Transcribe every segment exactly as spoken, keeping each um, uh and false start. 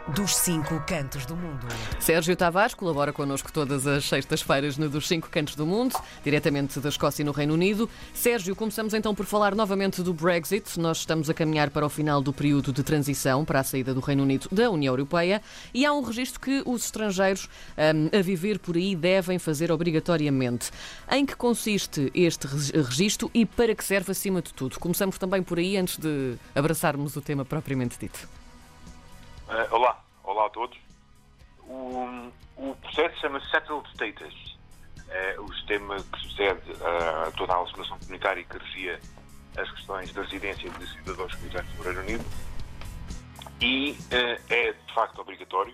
dos cinco cantos do mundo. Sérgio Tavares colabora connosco todas as sextas-feiras no Dos Cinco Cantos do Mundo, diretamente da Escócia, no Reino Unido. Sérgio, começamos então por falar novamente do Brexit. Nós estamos a caminhar para o final do período de transição para a saída do Reino Unido da União Europeia e há um registro que os estrangeiros um, a viver por aí devem fazer obrigatoriamente. Em que consiste este registro e para que serve acima de tudo? Começamos também por aí antes de abraçarmos o tema propriamente dito. Uh, olá, olá a todos. O, o processo chama-se Settled Status. É o sistema que sucede a toda a legislação comunitária que regia as questões da residência de cidadãos comunitários do Reino Unido e uh, é de facto obrigatório.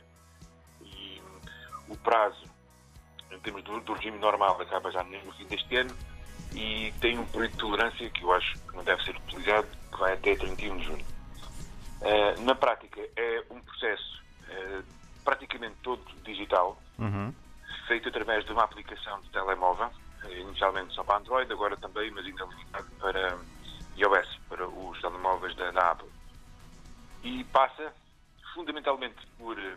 E o prazo, em termos do, do regime normal, acaba já no fim deste ano e tem um período de tolerância que eu acho que não deve ser utilizado, que vai até trinta e um de junho. Uh, na prática, é um processo uh, praticamente todo digital, uhum. feito através de uma aplicação de telemóvel, uh, inicialmente só para Android, agora também, mas ainda limitado para iOS, para os telemóveis da, da Apple. E passa fundamentalmente por uh,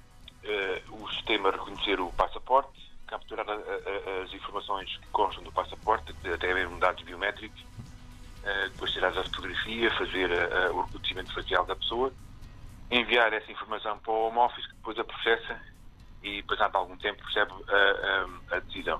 uh, o sistema reconhecer o passaporte, capturar a, a, as informações que constam do passaporte, até mesmo dados biométricos, Uh, depois tirar a fotografia, fazer uh, o reconhecimento facial da pessoa, enviar essa informação para o Home Office, que depois a processa e, passado algum tempo, recebe uh, a, a decisão.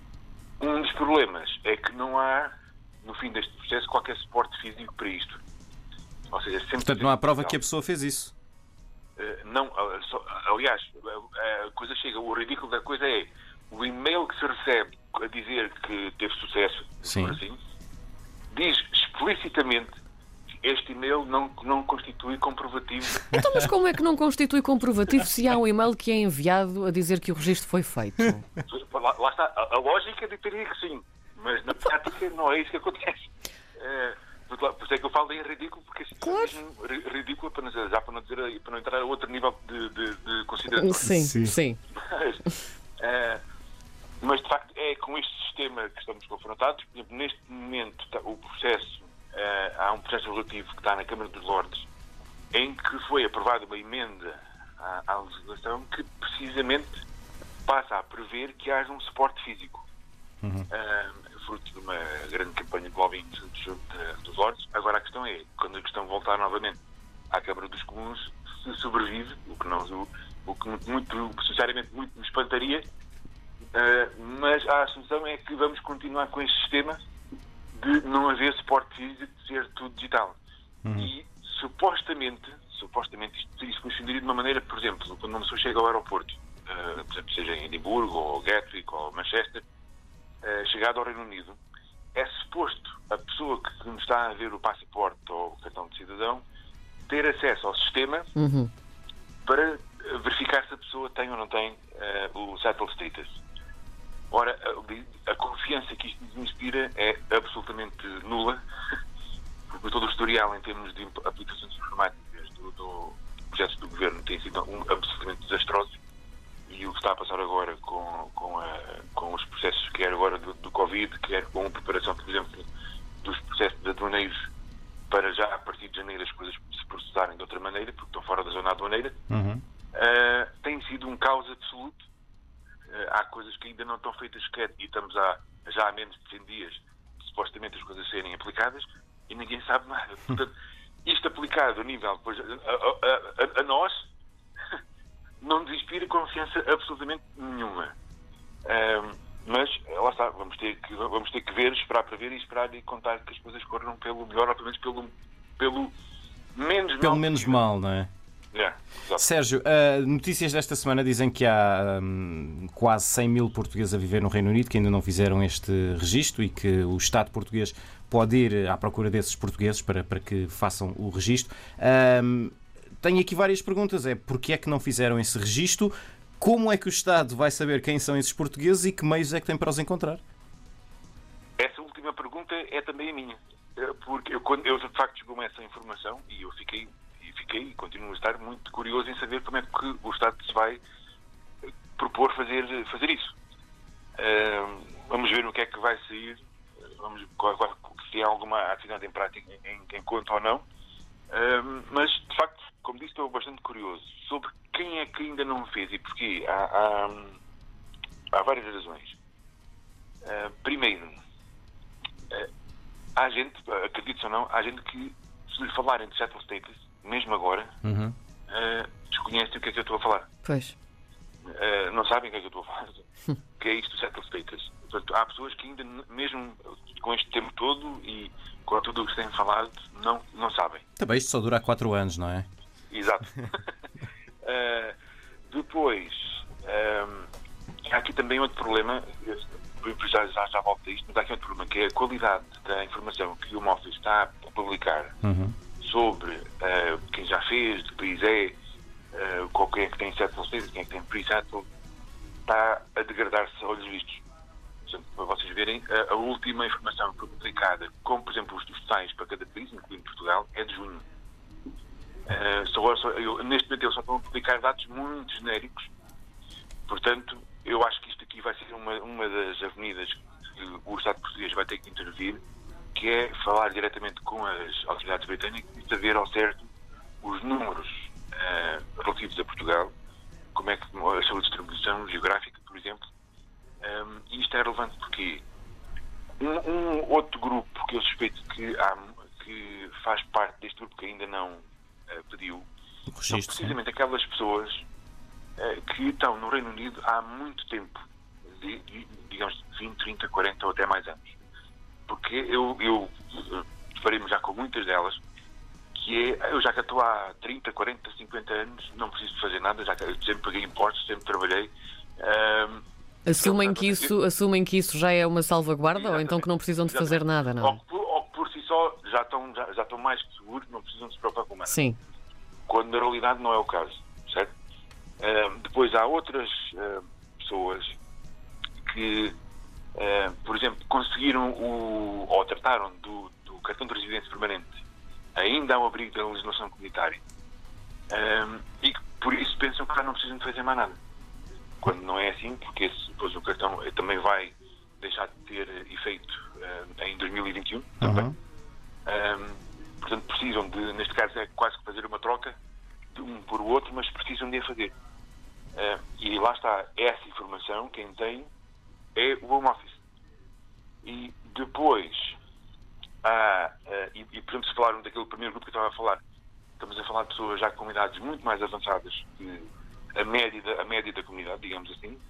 Um dos problemas é que não há, no fim deste processo, qualquer suporte físico para isto. Ou seja, sempre Portanto, não há prova que a pessoa fez isso? Uh, não, uh, só, aliás, a, a coisa chega, o ridículo da coisa é o e-mail que se recebe a dizer que teve sucesso, Sim. por assim, diz explicitamente que este e-mail não, não constitui comprovativo. Então, mas como é que não constitui comprovativo se há um e-mail que é enviado a dizer que o registro foi feito? Lá, lá está. A, a lógica ditaria que sim, mas na prática não é isso que acontece. É, por isso é que eu falo em ridículo, porque isso claro. é mesmo ridículo, para não, já para não, dizer, para não entrar a outro nível de, de, de consideração. Sim, sim. sim. Mas, é, mas, de facto, é com este sistema que estamos confrontados. Por exemplo, neste momento, o processo, uh, há um processo relativo que está na Câmara dos Lordes, em que foi aprovada uma emenda à, à legislação que, precisamente, passa a prever que haja um suporte físico. Uhum. Uh, fruto de uma grande campanha de lobbying dos Lordes. Agora, a questão é, quando a questão voltar novamente à Câmara dos Comuns, se sobrevive, o que, não, o, o que muito, sinceramente, muito me espantaria. Uh, mas a assunção é que vamos continuar com este sistema de não haver suporte físico, de ser tudo digital. Uhum. E supostamente, supostamente isto, isto funcionaria de uma maneira, por exemplo, quando uma pessoa chega ao aeroporto, uh, por exemplo, seja em Edimburgo, ou Gatwick, ou Manchester, uh, chegado ao Reino Unido, é suposto a pessoa que nos está a ver o passaporte ou o cartão de cidadão ter acesso ao sistema uhum. para verificar se a pessoa tem ou não tem uh, o settled status. Ora, a, a confiança que isto nos inspira é absolutamente nula, porque todo o historial em termos de aplicações informáticas do, do projetos do governo tem sido um, absolutamente desastroso e o que está a passar agora com, com, a, com os processos, quer agora do, do Covid, quer com a preparação, por exemplo, dos processos de aduaneiros para já a partir de janeiro as coisas se processarem de outra maneira, porque estão fora da zona aduaneira, uhum. uh, tem sido um caos absoluto. Há coisas que ainda não estão feitas sequer e estamos há, já há menos de cem dias de, supostamente as coisas serem aplicadas e ninguém sabe nada. Portanto, isto aplicado a nível, pois, a, a, a, a nós, não nos inspira confiança absolutamente nenhuma. Um, mas, lá está, vamos ter, que, vamos ter que ver, esperar para ver e esperar e contar que as coisas corram pelo melhor, ou pelo menos pelo, pelo menos pelo mal. menos mal, não é? Yeah, Sérgio, uh, notícias desta semana dizem que há um, quase cem mil portugueses a viver no Reino Unido que ainda não fizeram este registro e que o Estado português pode ir à procura desses portugueses para, para que façam o registro. Um, tenho aqui várias perguntas. É porquê é que não fizeram esse registro? Como é que o Estado vai saber quem são esses portugueses e que meios é que tem para os encontrar? Essa última pergunta é também a minha. Porque eu, quando, eu de facto chegou-me essa informação e eu fiquei Fiquei e continuo a estar muito curioso em saber como é que o Estado se vai propor fazer, fazer isso. Uh, vamos ver o que é que vai sair, vamos, qual, qual, se há alguma atividade em prática em, em conta ou não. Uh, mas, de facto, como disse, estou bastante curioso sobre quem é que ainda não fez e porquê? Há, há, há várias razões. Uh, primeiro, uh, há gente, acredite ou não, há gente que, se lhe falarem de settle status, mesmo agora, Uhum. uh, desconhecem o que é que eu estou a falar. Pois. Uh, não sabem o que é que eu estou a falar. O que é isto do settle status? Portanto, há pessoas que ainda, mesmo com este tempo todo e com tudo o que se tem falado, não, não sabem. Também isto só dura há quatro anos, não é? Exato. uh, depois, um, há aqui também outro problema, eu já, já, já volto a isto, mas há aqui outro problema, que é a qualidade da informação que o Home Office está a publicar Uhum. sobre uh, quem já fez, de que país é, uh, qual quem é que tem settle status, quem é que tem pre-settle, está a degradar-se a olhos vistos. Portanto, para vocês verem, a, a última informação que foi publicada, como por exemplo os totais para cada país, incluindo Portugal, é de junho. Uh, só, só, eu, neste momento eles só estão a publicar dados muito genéricos, portanto eu acho que isto aqui vai ser uma, uma das avenidas que o Estado português vai ter que intervir, que é falar diretamente com as autoridades britânicas e saber ao certo os números uh, relativos a Portugal, como é que a sua distribuição geográfica, por exemplo. Um, e isto é relevante porque um, um outro grupo que eu suspeito que, há, que faz parte deste grupo que ainda não uh, pediu O são registro, precisamente aquelas pessoas uh, que estão no Reino Unido há muito tempo, de, de, digamos vinte, trinta, quarenta ou até mais anos. Porque eu, eu deparei-me já com muitas delas, que é, eu já que estou há trinta, quarenta, cinquenta anos, não preciso de fazer nada, já que eu sempre paguei impostos, sempre trabalhei. Um, Assumem que, isso, assumem que isso já é uma salvaguarda. Exatamente. Ou então que não precisam de fazer Exatamente. nada, não é? Ou, por, ou por si só já estão, já, já estão mais que seguros, não precisam de se preocupar com nada. Sim. Quando na realidade não é o caso, certo? Uh, depois há outras uh, pessoas que, uh, por exemplo, conseguiram o, ou trataram do, do cartão de residência permanente ainda ao abrigo da legislação comunitária uh, e que por isso pensam que já não precisam de fazer mais nada. Quando não é assim, porque esse, depois o cartão também vai deixar de ter efeito uh, em dois mil e vinte e um também. Uhum. Um, portanto, precisam de, neste caso é quase que fazer uma troca de um por o outro, mas precisam de a fazer. Uh, e lá está, essa informação, quem tem é o Home Office. E depois há, uh, e, e por exemplo, se falarmos daquele primeiro grupo que eu estava a falar, estamos a falar de pessoas já com idades muito mais avançadas que a média da, a média da comunidade, digamos assim, uh,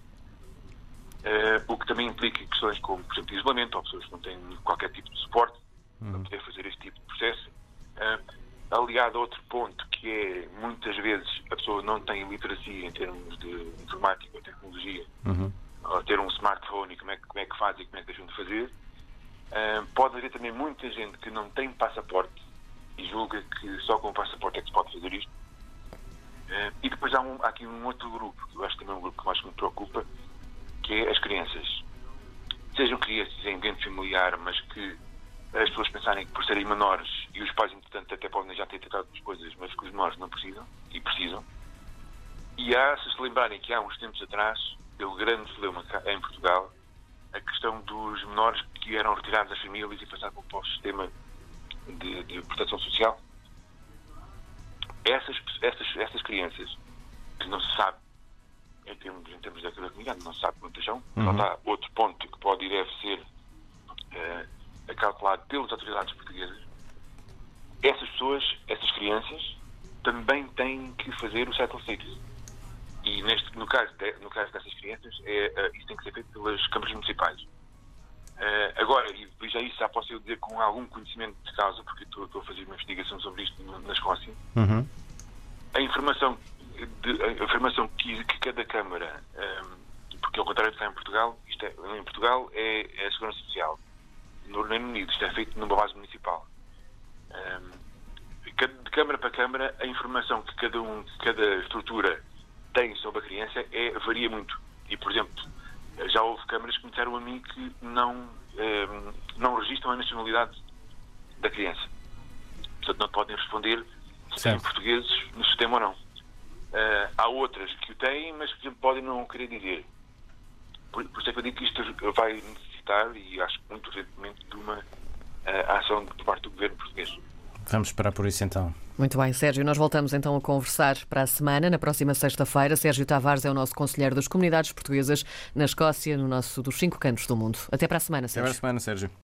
o que também implica questões como, por exemplo, isolamento, ou pessoas que não têm qualquer tipo de suporte uhum. para poder fazer este tipo de processo. Uh, aliado a outro ponto, que é, muitas vezes, a pessoa não tem literacia em termos de informática ou tecnologia, uhum. ou ter um smartphone e como é, como é que faz e como é que deixam de fazer. Uh, pode haver também muita gente que não tem passaporte e julga que só com o passaporte é que se pode fazer isto. Uh, e depois há, um, há aqui um outro grupo, que eu acho que também é um grupo que mais me preocupa, que é as crianças. Sejam crianças em ambiente familiar, mas que as pessoas pensarem que por serem menores, e os pais, entretanto, até podem já ter tentado as coisas, mas que os menores não precisam, e precisam. E há, se se lembrarem que há uns tempos atrás, pelo grande problema em Portugal, a questão dos menores que eram retirados das famílias e passavam para o sistema de, de proteção social. Essas, essas, essas crianças, que não se sabe, em termos, em termos da comunidade, não se sabe quantas são, uhum. Não há outro ponto que pode e deve ser uh, acautelado pelas autoridades portuguesas. Essas pessoas, essas crianças, também têm que fazer o settle status. E neste, no, caso de, no caso dessas crianças, é, uh, isso tem que ser feito pelas câmaras municipais. Uh, agora, e já isso já posso eu dizer com algum conhecimento de causa, porque estou, estou a fazer uma investigação sobre isto na Escócia, uhum. a informação, de, a informação que, que cada câmara, um, porque ao contrário do que está em Portugal, isto é, em Portugal é, é a Segurança Social. No Reino Unido isto é feito numa base municipal. Um, de câmara para câmara, a informação que cada, um, que cada estrutura tem sobre a criança é, varia muito. E, por exemplo, já houve câmaras que me disseram a mim que não, um, não registram a nacionalidade da criança. Portanto, não podem responder se têm portugueses no sistema ou não. Uh, há outras que o têm, mas, por exemplo, podem não querer dizer. Por, por isso é que eu digo que isto vai necessitar, e acho que muito urgentemente, de uma uh, ação por parte do governo português. Vamos esperar por isso então. Muito bem, Sérgio. Nós voltamos então a conversar para a semana, na próxima sexta-feira. Sérgio Tavares é o nosso conselheiro das comunidades portuguesas na Escócia, no nosso dos cinco cantos do mundo. Até para a semana, Sérgio. Até para a semana, Sérgio.